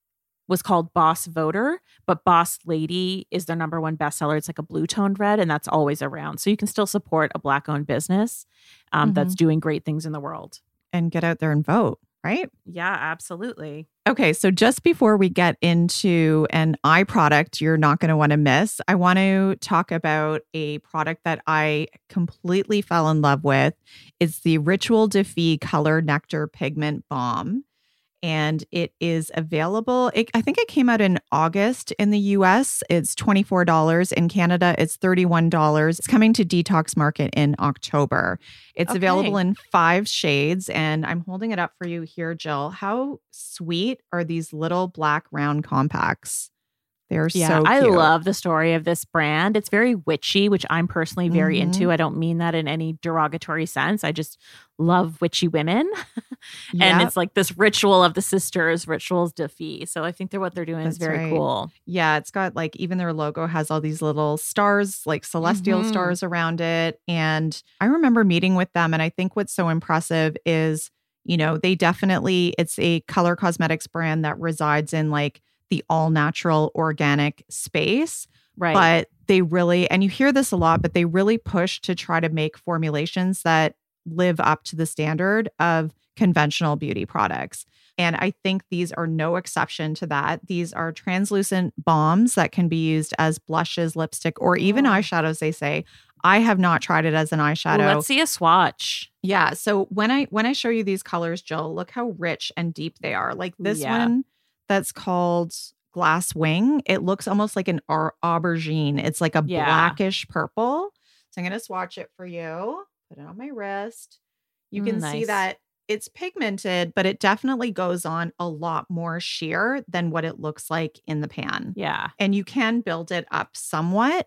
was called Boss Voter, but Boss Lady is their number one bestseller. It's like a blue toned red, and that's always around. So you can still support a Black owned business um, mm-hmm. that's doing great things in the world. And get out there and vote, right? Yeah, absolutely. Okay, so just before we get into an eye product you're not going to want to miss, I want to talk about a product that I completely fell in love with. It's the Ritual Defee Color Nectar Pigment Balm. And it is available. It, I think it came out in August in the U S. It's twenty-four dollars. In Canada, it's thirty-one dollars. It's coming to Detox Market in October. It's okay. Available in five shades. And I'm holding it up for you here, Jill. How sweet are these little black round compacts? They're yeah, so cute. I love the story of this brand. It's very witchy, which I'm personally very mm-hmm. into. I don't mean that in any derogatory sense. I just love witchy women. and yep. it's like this ritual of the sisters, Rituals Defee. So I think they're what they're doing That's is very right. cool. Yeah, it's got like even their logo has all these little stars, like celestial mm-hmm. stars around it. And I remember meeting with them. And I think what's so impressive is, you know, they definitely, it's a color cosmetics brand that resides in like the all natural organic space. Right. But they really, and you hear this a lot, but they really push to try to make formulations that live up to the standard of conventional beauty products. And I think these are no exception to that. These are translucent balms that can be used as blushes, lipstick, or even oh. eyeshadows, they say. I have not tried it as an eyeshadow. Well, let's see a swatch. Yeah. So when I when I show you these colors, Jill, look how rich and deep they are. Like this yeah. one that's called Glass Wing. It looks almost like an ar- aubergine. It's like a yeah. blackish purple. So I'm going to swatch it for you. Put it on my wrist. You can mm, nice. see that it's pigmented, but it definitely goes on a lot more sheer than what it looks like in the pan. Yeah. And you can build it up somewhat.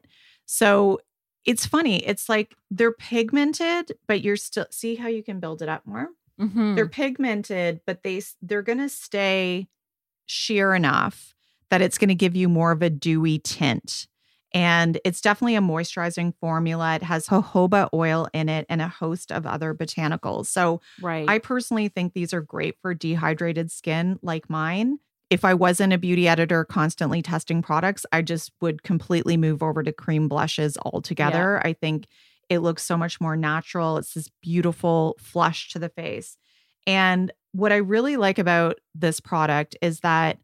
So it's funny. It's like they're pigmented, but you're still, see how you can build it up more? Mm-hmm. They're pigmented, but they, they're going to stay sheer enough that it's going to give you more of a dewy tint. And it's definitely a moisturizing formula. It has jojoba oil in it and a host of other botanicals. So right. I personally think these are great for dehydrated skin like mine. If I wasn't a beauty editor constantly testing products, I just would completely move over to cream blushes altogether. Yeah. I think it looks so much more natural. It's this beautiful flush to the face. And what I really like about this product is that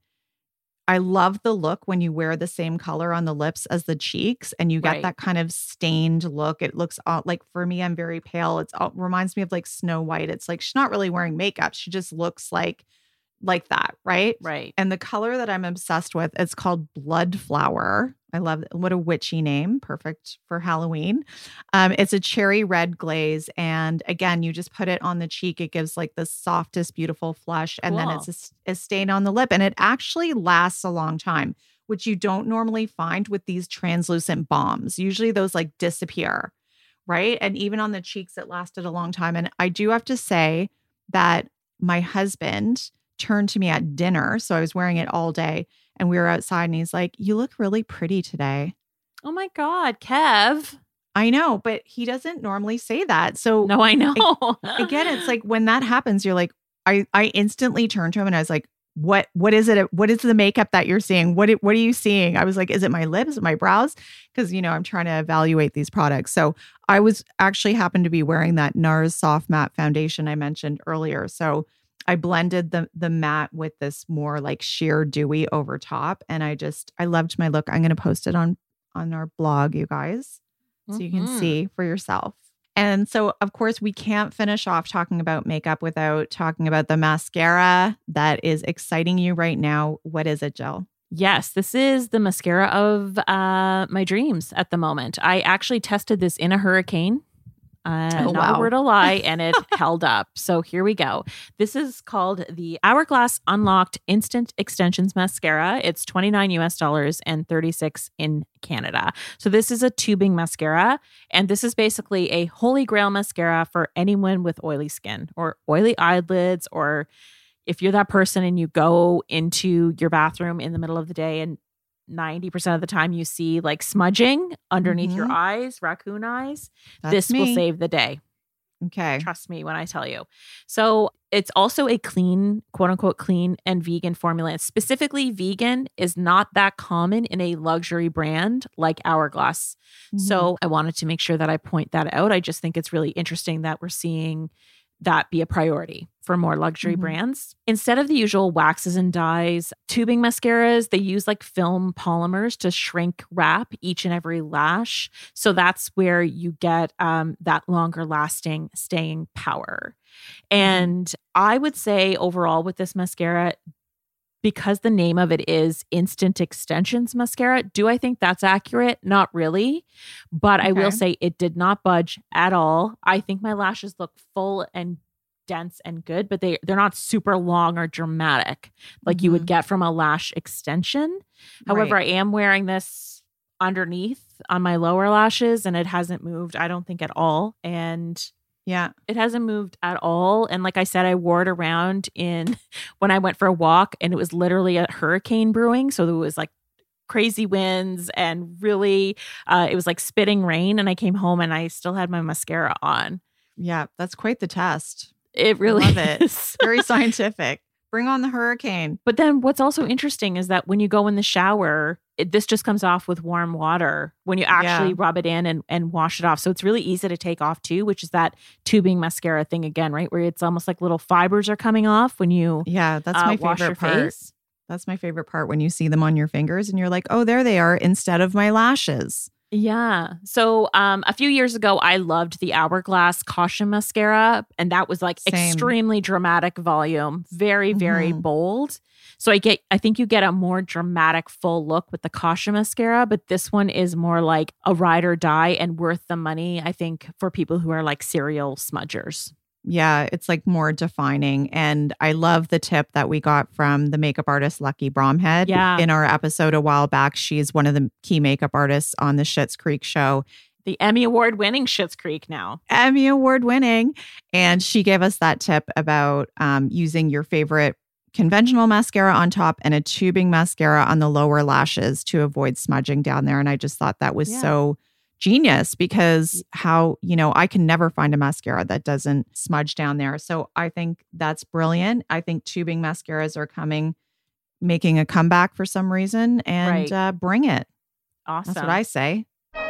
I love the look when you wear the same color on the lips as the cheeks and you get right. that kind of stained look. It looks uh, like, for me, I'm very pale. It's uh, reminds me of like Snow White. It's like she's not really wearing makeup. She just looks like like that, right? Right. And the color that I'm obsessed with, it's called Blood Flower. I love it. What a witchy name. Perfect for Halloween. Um, it's a cherry red glaze. And again, you just put it on the cheek. It gives like the softest, beautiful flush. And cool. then it's a, a stain on the lip. And it actually lasts a long time, which you don't normally find with these translucent balms. Usually those like disappear, right? And even on the cheeks, it lasted a long time. And I do have to say that my husband turned to me at dinner. So I was wearing it all day and we were outside and he's like, "You look really pretty today." Oh my God, Kev. I know, but he doesn't normally say that. So no, I know. I, again, it's like when that happens, you're like, I, I instantly turned to him and I was like, what, what is it? What is the makeup that you're seeing? What, what are you seeing? I was like, is it my lips, my brows? Because, you know, I'm trying to evaluate these products. So I was actually happened to be wearing that NARS Soft Matte Foundation I mentioned earlier. So I blended the the matte with this more like sheer dewy over top. And I just, I loved my look. I'm going to post it on, on our blog, you guys, so you can mm-hmm. see for yourself. And so, of course, we can't finish off talking about makeup without talking about the mascara that is exciting you right now. What is it, Jill? Yes, this is the mascara of uh, my dreams at the moment. I actually tested this in a hurricane. Uh, oh, not wow. a word a lie, and it held up. So here we go. This is called the Hourglass Unlocked Instant Extensions Mascara. It's twenty-nine U S dollars and thirty-six in Canada. So this is a tubing mascara, and this is basically a holy grail mascara for anyone with oily skin or oily eyelids, or if you're that person and you go into your bathroom in the middle of the day and ninety percent of the time you see like smudging underneath mm-hmm. your eyes, raccoon eyes, That's this me. will save the day. Okay. Trust me when I tell you. So it's also a clean, quote unquote, clean and vegan formula. And specifically, vegan is not that common in a luxury brand like Hourglass. Mm-hmm. So I wanted to make sure that I point that out. I just think it's really interesting that we're seeing that be a priority for more luxury Mm-hmm. brands. Instead of the usual waxes and dyes, tubing mascaras, they use like film polymers to shrink wrap each and every lash. So that's where you get um, that longer lasting staying power. And mm-hmm. I would say overall with this mascara, because the name of it is Instant Extensions Mascara, do I think that's accurate? Not really. But okay. I will say it did not budge at all. I think my lashes look full and dense and good, but they, they're not super long or dramatic like mm-hmm. you would get from a lash extension. However, right. I am wearing this underneath on my lower lashes and it hasn't moved, I don't think, at all. And yeah, it hasn't moved at all. And like I said, I wore it around in when I went for a walk and it was literally a hurricane brewing. So there was like crazy winds and really, uh, it was like spitting rain. And I came home and I still had my mascara on. Yeah, that's quite the test. It really I love it. is. Very scientific. Bring on the hurricane. But then what's also interesting is that when you go in the shower, it, this just comes off with warm water when you actually Yeah. rub it in and, and wash it off. So it's really easy to take off too, which is that tubing mascara thing again, right? Where it's almost like little fibers are coming off when you Yeah, that's uh, my wash your favorite part. face. That's my favorite part when you see them on your fingers and you're like, oh, there they are instead of my lashes. Yeah. So um, a few years ago, I loved the Hourglass Caution Mascara. And that was like Same. extremely dramatic volume, very, very Mhm. bold. So I get, I think you get a more dramatic full look with the Caution Mascara, but this one is more like a ride or die and worth the money, I think, for people who are like serial smudgers. Yeah, it's like more defining. And I love the tip that we got from the makeup artist Lucky Bromhead. Yeah. In our episode a while back, she's one of the key makeup artists on the Schitt's Creek show. The Emmy Award winning Schitt's Creek now. Emmy Award winning. And she gave us that tip about um, using your favorite conventional mascara on top and a tubing mascara on the lower lashes to avoid smudging down there. And I just thought that was Yeah. so genius because how, you know, I can never find a mascara that doesn't smudge down there. So I think that's brilliant. I think tubing mascaras are coming, making a comeback for some reason, and Right. uh, bring it. Awesome. That's what I say.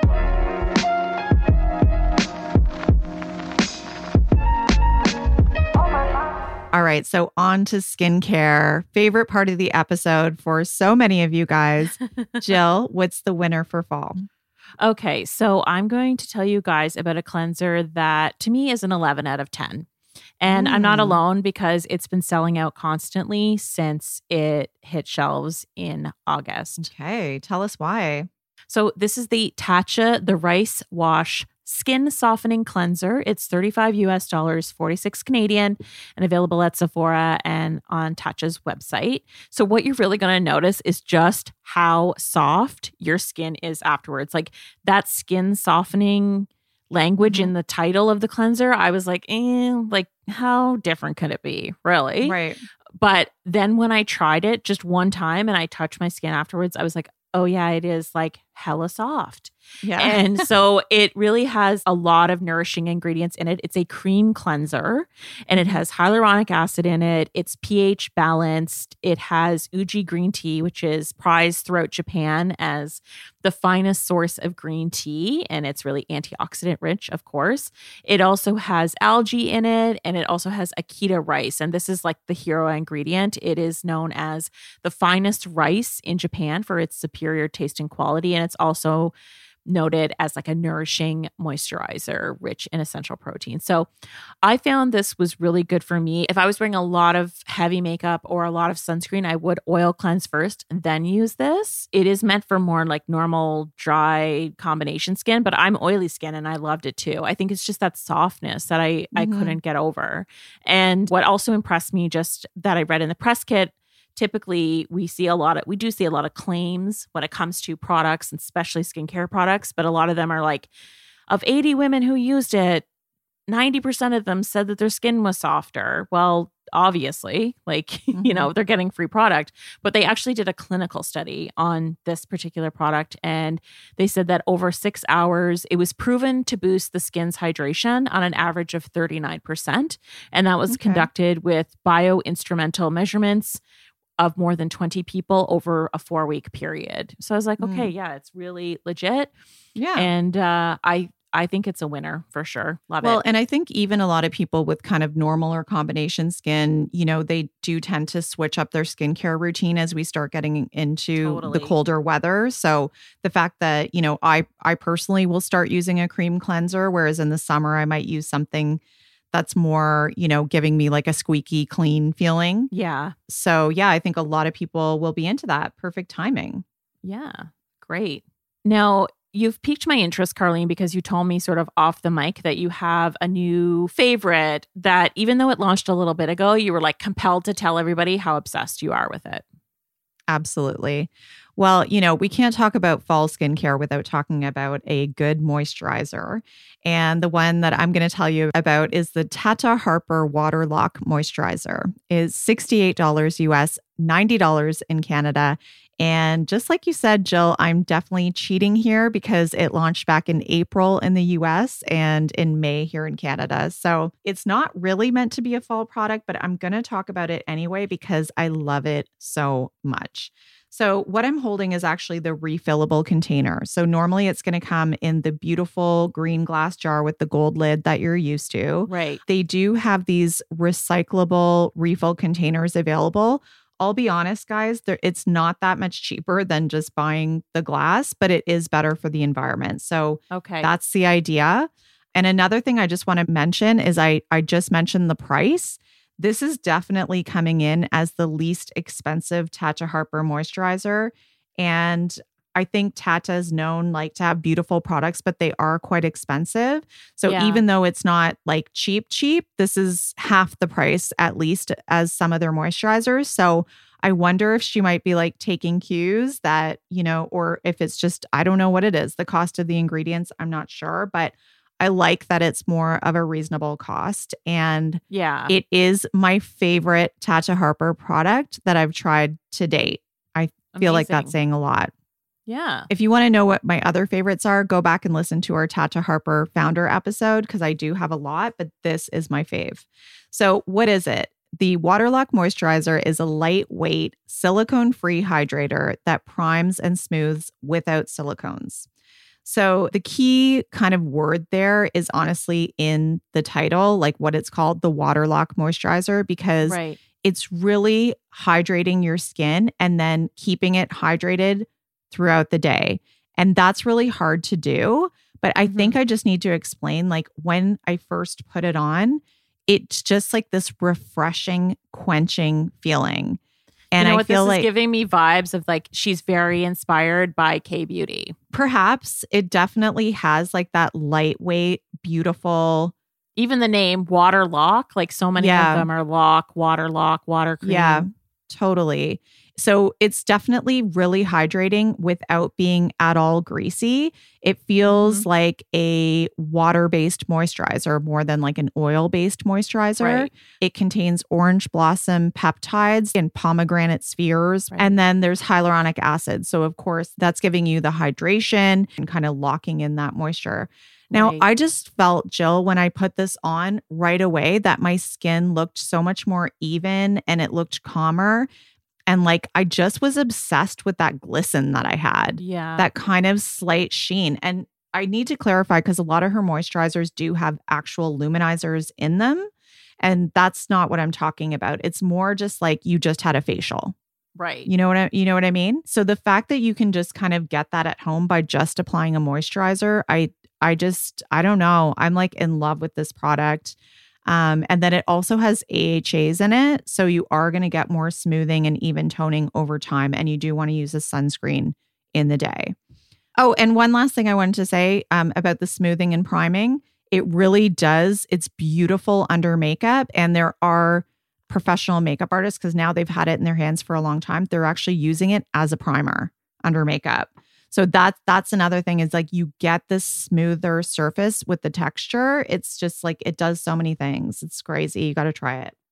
All right, so on to skincare. Favorite part of the episode for so many of you guys. Jill, what's the winner for fall? Okay, so I'm going to tell you guys about a cleanser that to me is an eleven out of ten. And I'm not Mm. alone because it's been selling out constantly since it hit shelves in August. Okay, tell us why. So this is the Tatcha the Rice Wash Skin Softening Cleanser. It's thirty-five U S dollars, forty-six Canadian, and available at Sephora and on Tatcha's website. So what you're really going to notice is just how soft your skin is afterwards. Like that skin softening language Mhm. in the title of the cleanser, I was like, eh, like how different could it be, really? Right. But then when I tried it just one time and I touched my skin afterwards, I was like, oh yeah, it is like hella soft. Yeah. And so it really has a lot of nourishing ingredients in it. It's a cream cleanser and it has hyaluronic acid in it. It's pH balanced. It has Uji green tea, which is prized throughout Japan as the finest source of green tea. And it's really antioxidant rich, of course. It also has algae in it and it also has Akita rice. And this is like the hero ingredient. It is known as the finest rice in Japan for its superior taste and quality. And it's also noted as like a nourishing moisturizer rich in essential protein. So I found this was really good for me. If I was wearing a lot of heavy makeup or a lot of sunscreen, I would oil cleanse first and then use this. It is meant for more like normal dry combination skin, but I'm oily skin and I loved it too. I think it's just that softness that I, I Mhm. couldn't get over. And what also impressed me just that I read in the press kit, typically we see a lot of, we do see a lot of claims when it comes to products and especially skincare products, but a lot of them are like, of eighty women who used it, ninety percent of them said that their skin was softer. Well, obviously, like, mm-hmm. you know, they're getting free product, but they actually did a clinical study on this particular product. And they said that over six hours, it was proven to boost the skin's hydration on an average of thirty-nine percent. And that was okay. conducted with bioinstrumental measurements of more than twenty people over a four week period. So I was like, mm. okay, yeah, it's really legit. Yeah. And uh, I, I think it's a winner for sure. Love well, it. Well, and I think even a lot of people with kind of normal or combination skin, you know, they do tend to switch up their skincare routine as we start getting into Totally. the colder weather. So the fact that, you know, I I personally will start using a cream cleanser, whereas in the summer I might use something that's more, you know, giving me like a squeaky clean feeling. Yeah. So yeah, I think a lot of people will be into that. Perfect timing. Yeah. Great. Now, you've piqued my interest, Carlene, because you told me sort of off the mic that you have a new favorite that even though it launched a little bit ago, you were like compelled to tell everybody how obsessed you are with it. Absolutely. Well, you know, we can't talk about fall skincare without talking about a good moisturizer. And the one that I'm going to tell you about is the Tata Harper Water Lock Moisturizer. It's sixty-eight dollars U S, ninety dollars in Canada. And just like you said, Jill, I'm definitely cheating here because it launched back in April in the U S and in May here in Canada. So it's not really meant to be a fall product, but I'm going to talk about it anyway because I love it so much. So what I'm holding is actually the refillable container. So normally it's going to come in the beautiful green glass jar with the gold lid that you're used to. Right. They do have these recyclable refill containers available. I'll be honest, guys, there, it's not that much cheaper than just buying the glass, but it is better for the environment. So okay. that's the idea. And another thing I just want to mention is I, I just mentioned the price. This is definitely coming in as the least expensive Tata Harper moisturizer. And I think Tata is known like to have beautiful products, but they are quite expensive. So Yeah. even though it's not like cheap, cheap, this is half the price at least as some of their moisturizers. So I wonder if she might be like taking cues that, you know, or if it's just, I don't know what it is, the cost of the ingredients, I'm not sure, but I like that it's more of a reasonable cost. And yeah, it is my favorite Tata Harper product that I've tried to date. I feel Amazing. like that's saying a lot. Yeah. If you want to know what my other favorites are, go back and listen to our Tata Harper founder episode because I do have a lot, but this is my fave. So what is it? The Waterlock Moisturizer is a lightweight, silicone-free hydrator that primes and smooths without silicones. So the key kind of word there is honestly in the title, like what it's called, the Waterlock Moisturizer, because right. it's really hydrating your skin and then keeping it hydrated throughout the day. And that's really hard to do. But I Mm-hmm. think I just need to explain, like when I first put it on, it's just like this refreshing, quenching feeling. And you know I what, feel this like is giving me vibes of like she's very inspired by K-Beauty. perhaps it definitely has like that lightweight, beautiful. Even the name Water Lock, like so many Yeah. of them are lock, water lock, water cream. Yeah, totally. So it's definitely really hydrating without being at all greasy. It feels Mm-hmm. like a water-based moisturizer more than like an oil-based moisturizer. Right. It contains orange blossom peptides and pomegranate spheres. Right. And then there's hyaluronic acid. So of course, that's giving you the hydration and kind of locking in that moisture. Now, Right. I just felt, Jill, when I put this on right away that my skin looked so much more even and it looked calmer. And like, I just was obsessed with that glisten that I had, Yeah. that kind of slight sheen. And I need to clarify because a lot of her moisturizers do have actual luminizers in them. And that's not what I'm talking about. It's more just like you just had a facial. right. You know what I, you know what I mean? So the fact that you can just kind of get that at home by just applying a moisturizer, I I just, I don't know. I'm like in love with this product. Um, and then it also has A H As in it. So you are going to get more smoothing and even toning over time. And you do want to use a sunscreen in the day. Oh, and one last thing I wanted to say um, about the smoothing and priming. It really does. It's beautiful under makeup. And there are professional makeup artists, because now they've had it in their hands for a long time. They're actually using it as a primer under makeup. So that's that's another thing is like you get this smoother surface with the texture. It's just like it does so many things. It's crazy. You got to try it.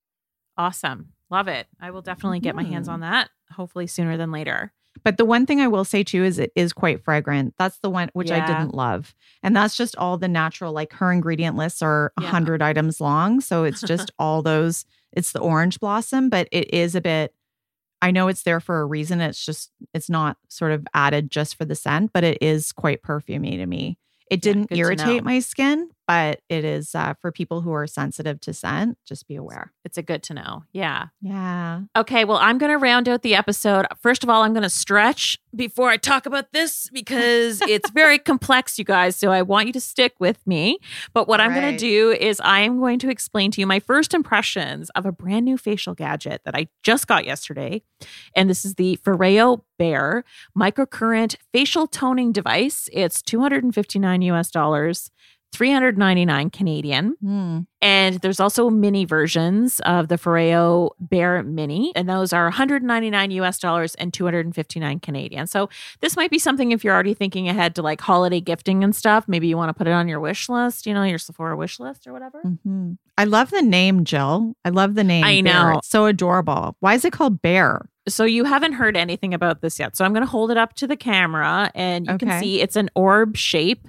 Awesome. Love it. I will definitely get my hands on that, hopefully sooner than later. But the one thing I will say too is it is quite fragrant. That's the one which Yeah. I didn't love. And that's just all the natural, like her ingredient lists are a Yeah. hundred items long. So it's just all those, it's the orange blossom, but it is a bit, I know it's there for a reason. It's just, it's not sort of added just for the scent, but it is quite perfumey to me. It didn't good to irritate know. my skin, but it is uh, for people who are sensitive to scent. Just be aware. It's a good to know. Yeah. Yeah. Okay, well, I'm going to round out the episode. First of all, I'm going to stretch before I talk about this because it's very complex, you guys. So I want you to stick with me. But what All I'm going right. to do is I am going to explain to you my first impressions of a brand new facial gadget that I just got yesterday. And this is the Foreo Bare microcurrent facial toning device. It's two hundred fifty-nine U S dollars. three hundred ninety-nine Canadian. Hmm. And there's also mini versions of the Foreo Bare Mini, and those are one hundred ninety-nine U S dollars and two hundred fifty-nine Canadian. So this might be something if you're already thinking ahead to like holiday gifting and stuff. Maybe you want to put it on your wish list, you know, your Sephora wish list or whatever. Mhm. I love the name, Jill. I love the name. I Bear. know. It's so adorable. Why is it called Bear? So you haven't heard anything about this yet. So I'm going to hold it up to the camera and you Okay. can see it's an orb shape.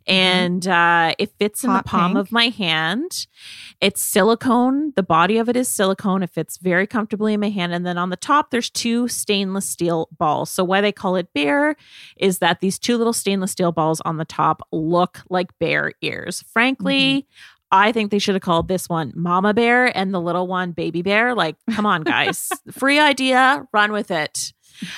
And uh, it fits in Hot the palm pink. of my hand. It's silicone. The body of it is silicone. It fits very comfortably in my hand. And then on the top, there's two stainless steel balls. So why they call it bear is that these two little stainless steel balls on the top look like bear ears. Frankly, I think they should have called this one Mama Bear and the little one Baby Bear. Like, come on, guys. Free idea. Run with it.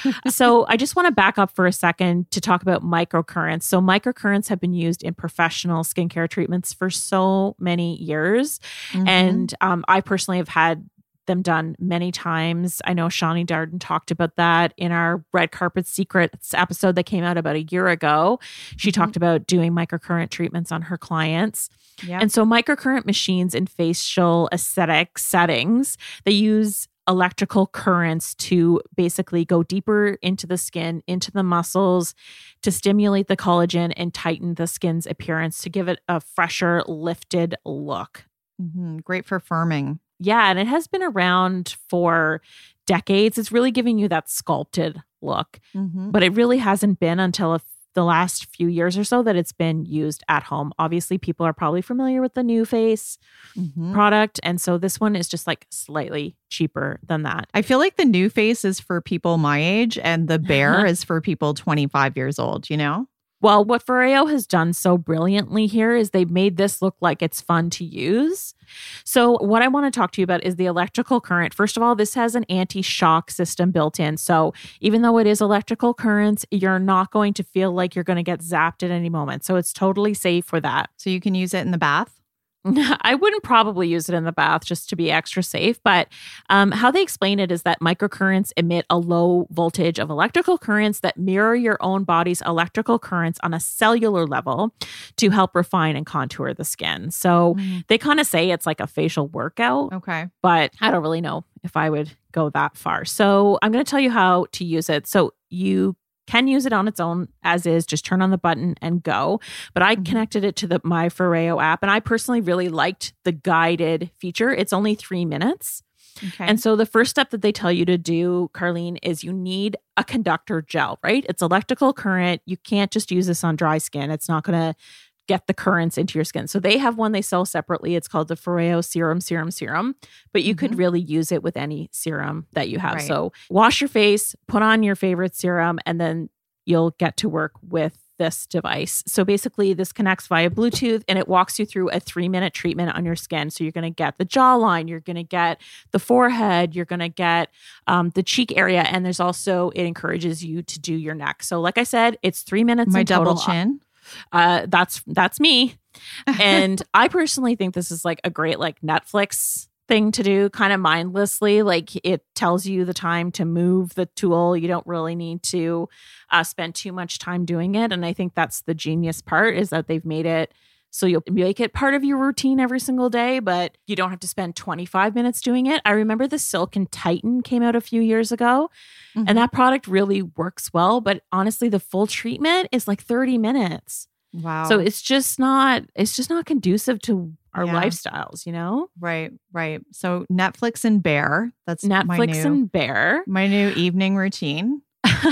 So I just want to back up for a second to talk about microcurrents. So microcurrents have been used in professional skincare treatments for so many years. Mhm. And um, I personally have had them done many times. I know Shani Darden talked about that in our Red Carpet Secrets episode that came out about a year ago. She talked about doing microcurrent treatments on her clients. Yep. And so microcurrent machines in facial aesthetic settings, they use electrical currents to basically go deeper into the skin, into the muscles, to stimulate the collagen and tighten the skin's appearance to give it a fresher, lifted look. Mhm. Great for firming. Yeah, and it has been around for decades. It's really giving you that sculpted look, Mhm. but it really hasn't been until a the last few years or so that it's been used at home. Obviously, people are probably familiar with the New Face Mhm. product. And so this one is just like slightly cheaper than that. I feel like the new face is for people my age and the bear is for people twenty-five years old, you know? Well, what Foreo has done so brilliantly here is they've made this look like it's fun to use. So what I want to talk to you about is the electrical current. First of all, this has an anti-shock system built in. So even though it is electrical currents, you're not going to feel like you're going to get zapped at any moment. So it's totally safe for that. So you can use it in the bath. I wouldn't probably use it in the bath just to be extra safe, but um, how they explain it is that microcurrents emit a low voltage of electrical currents that mirror your own body's electrical currents on a cellular level to help refine and contour the skin. So Mhm. they kind of say it's like a facial workout, Okay. but I don't really know if I would go that far. So I'm going to tell you how to use it. So you can use it on its own as is, just turn on the button and go. But I Mhm. connected it to the My Foreo app, and I personally really liked the guided feature. It's only three minutes. Okay. And so the first step that they tell you to do, Carlene, is you need a conductor gel, right? It's electrical current. You can't just use this on dry skin. It's not going to get the currents into your skin. So they have one they sell separately. It's called the Foreo Serum Serum Serum, but you could Mhm. really use it with any serum that you have. Right. So wash your face, put on your favorite serum, and then you'll get to work with this device. So basically this connects via Bluetooth and it walks you through a three minute treatment on your skin. So you're going to get the jawline, you're going to get the forehead, you're going to get um, the cheek area. And there's also, it encourages you to do your neck. So like I said, it's three minutes My in total. double chin. Uh, that's that's me. And I personally think this is like a great like Netflix thing to do kind of mindlessly. Like it tells you the time to move the tool. You don't really need to uh, spend too much time doing it. And I think that's the genius part is that they've made it so you'll make it part of your routine every single day, but you don't have to spend twenty-five minutes doing it. I remember the Silk and Titan came out a few years ago Mhm. and that product really works well. But honestly, the full treatment is like thirty minutes. Wow. So it's just not, it's just not conducive to our Yeah. lifestyles, you know? Right, right. So Netflix and Bear. That's my Netflix new, and Bear. my new evening routine.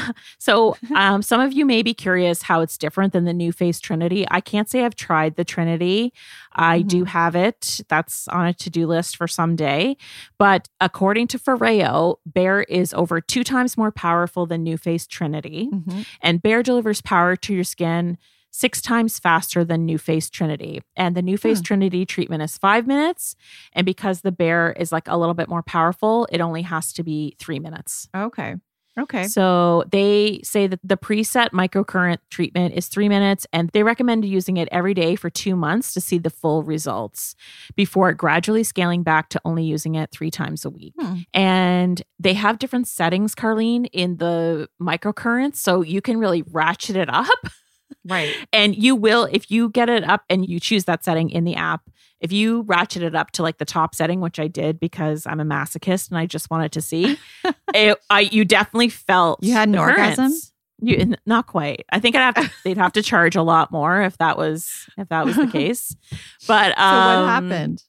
So um, some of you may be curious how it's different than the NuFace Trinity. I can't say I've tried the Trinity. I Mm-hmm. do have it. That's on a to-do list for someday. But according to Foreo, Bear is over two times more powerful than NuFace Trinity. Mm-hmm. And Bear delivers power to your skin six times faster than NuFace Trinity. And the NuFace Hmm. Trinity treatment is five minutes. And because the Bear is like a little bit more powerful, it only has to be three minutes. Okay. Okay. So they say that the preset microcurrent treatment is three minutes, and they recommend using it every day for two months to see the full results before gradually scaling back to only using it three times a week. Hmm. And they have different settings, Carlene, in the microcurrents. So you can really ratchet it up. Right. And you will, if you get it up and you choose that setting in the app, if you ratchet it up to like the top setting, which I did because I'm a masochist and I just wanted to see, it, I you definitely felt You had an the orgasm? currents. You n- not quite. I think I'd have to, they'd have to charge a lot more if that was if that was the case. But So um, what happened?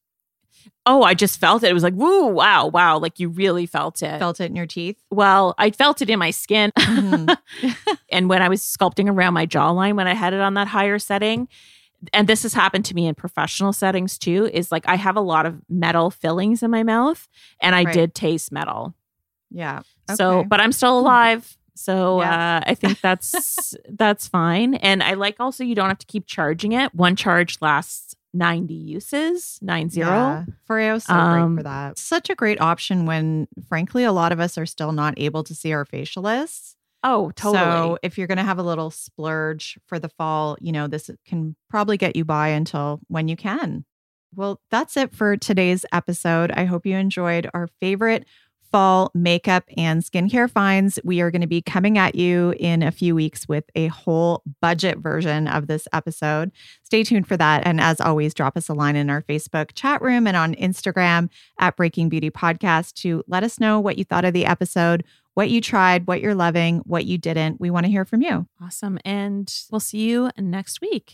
Oh, I just felt it. It was like, woo, wow, wow. Like you really felt it. Felt it in your teeth? Well, I felt it in my skin. Mhm. And when I was sculpting around my jawline, when I had it on that higher setting, and this has happened to me in professional settings too, is like I have a lot of metal fillings in my mouth and I Right. did taste metal. Yeah. So, Okay. but I'm still alive. So Yeah. uh, I think that's that's fine. And I like also you don't have to keep charging it. One charge lasts ninety uses, nine zero. Yeah. Foreo's so Um, great for that. Such a great option when, frankly, a lot of us are still not able to see our facialists. Oh, totally. So if you're going to have a little splurge for the fall, you know, this can probably get you by until when you can. Well, that's it for today's episode. I hope you enjoyed our favorite fall makeup and skincare finds. We are going to be coming at you in a few weeks with a whole budget version of this episode. Stay tuned for that. And as always, drop us a line in our Facebook chat room and on Instagram at Breaking Beauty Podcast to let us know what you thought of the episode, what you tried, what you're loving, what you didn't. We want to hear from you. Awesome. And we'll see you next week.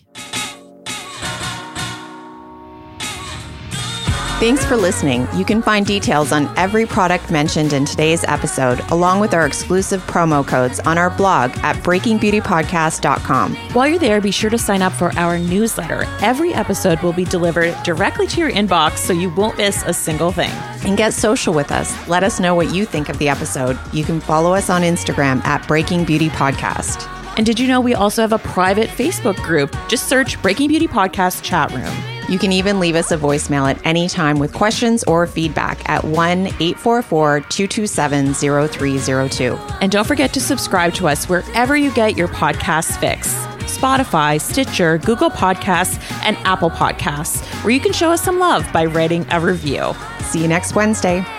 Thanks for listening. You can find details on every product mentioned in today's episode, along with our exclusive promo codes on our blog at breaking beauty podcast dot com. While you're there, be sure to sign up for our newsletter. Every episode will be delivered directly to your inbox so you won't miss a single thing. And get social with us. Let us know what you think of the episode. You can follow us on Instagram at Breaking Beauty Podcast. And did you know we also have a private Facebook group? Just search Breaking Beauty Podcast Chat Room. You can even leave us a voicemail at any time with questions or feedback at one eight four four, two two seven, zero three zero two. And don't forget to subscribe to us wherever you get your podcasts fix. Spotify, Stitcher, Google Podcasts, and Apple Podcasts, where you can show us some love by writing a review. See you next Wednesday.